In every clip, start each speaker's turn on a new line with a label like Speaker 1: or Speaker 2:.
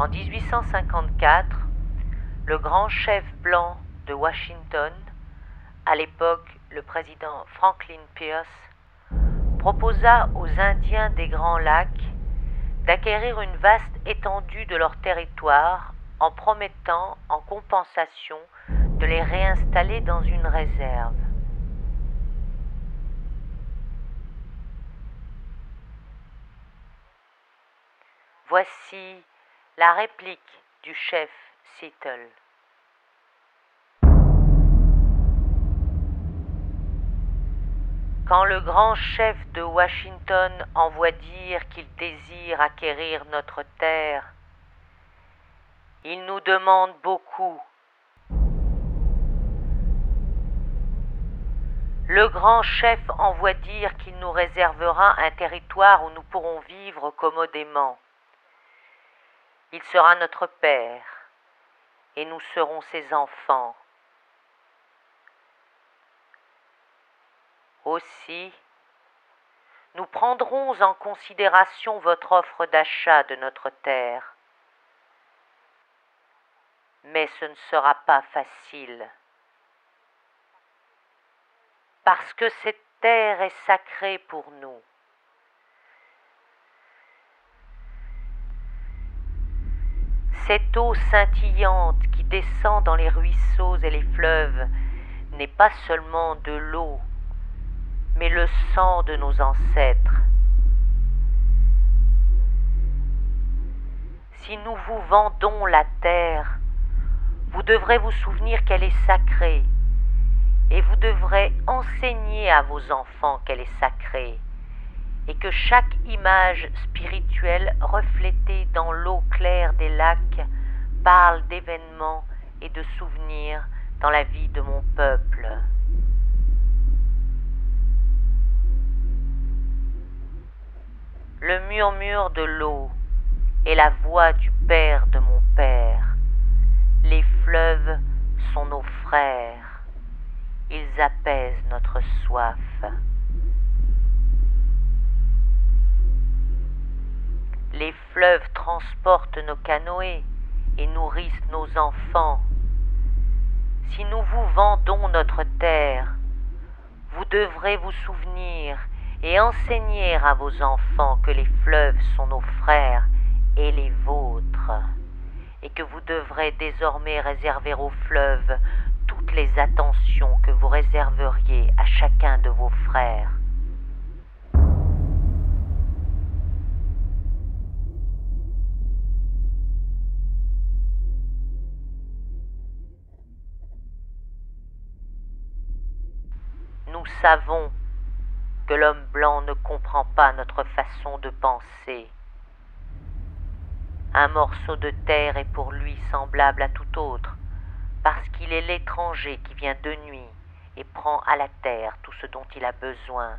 Speaker 1: En 1854, le grand chef blanc de Washington, à l'époque le président Franklin Pierce, proposa aux Indiens des Grands Lacs d'acquérir une vaste étendue de leur territoire en promettant, en compensation, de les réinstaller dans une réserve. Voici la réplique du chef Seattle. Quand le grand chef de Washington envoie dire qu'il désire acquérir notre terre, il nous demande beaucoup. Le grand chef envoie dire qu'il nous réservera un territoire où nous pourrons vivre commodément. Il sera notre père et nous serons ses enfants. Aussi, nous prendrons en considération votre offre d'achat de notre terre. Mais ce ne sera pas facile. Parce que cette terre est sacrée pour nous. Cette eau scintillante qui descend dans les ruisseaux et les fleuves n'est pas seulement de l'eau, mais le sang de nos ancêtres. Si nous vous vendons la terre, vous devrez vous souvenir qu'elle est sacrée, et vous devrez enseigner à vos enfants qu'elle est sacrée, et que chaque image spirituelle reflétée dans l'eau claire des lacs parle d'événements et de souvenirs dans la vie de mon peuple. Le murmure de l'eau est la voix du père de mon père. Les fleuves sont nos frères. Ils apaisent notre soif. Les fleuves transportent nos canoës et nourrissent nos enfants. Si nous vous vendons notre terre, vous devrez vous souvenir et enseigner à vos enfants que les fleuves sont nos frères et les vôtres, et que vous devrez désormais réserver aux fleuves toutes les attentions que vous réserveriez à chacun de vos frères. Nous savons que l'homme blanc ne comprend pas notre façon de penser. Un morceau de terre est pour lui semblable à tout autre, parce qu'il est l'étranger qui vient de nuit et prend à la terre tout ce dont il a besoin.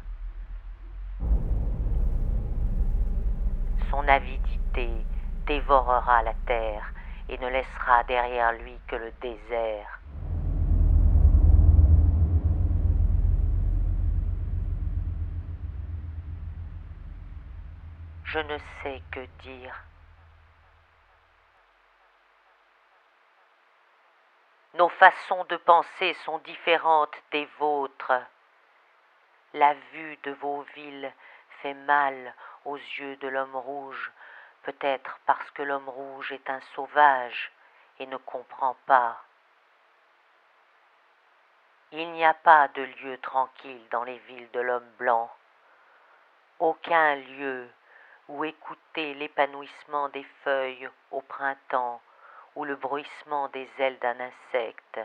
Speaker 1: Son avidité dévorera la terre et ne laissera derrière lui que le désert. Je ne sais que dire. Nos façons de penser sont différentes des vôtres. La vue de vos villes fait mal aux yeux de l'homme rouge, peut-être parce que l'homme rouge est un sauvage et ne comprend pas. Il n'y a pas de lieu tranquille dans les villes de l'homme blanc. Aucun lieu où écouter l'épanouissement des feuilles au printemps ou le bruissement des ailes d'un insecte.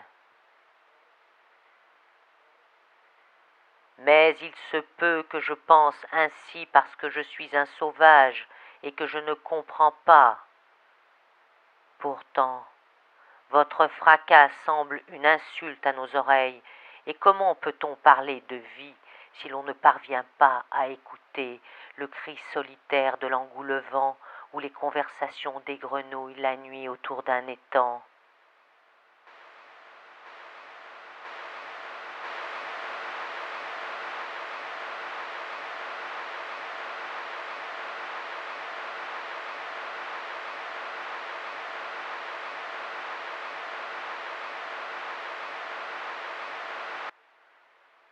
Speaker 1: Mais il se peut que je pense ainsi parce que je suis un sauvage et que je ne comprends pas. Pourtant, votre fracas semble une insulte à nos oreilles, et comment peut-on parler de vie si l'on ne parvient pas à écouter le cri solitaire de l'engoulevent ou les conversations des grenouilles la nuit autour d'un étang?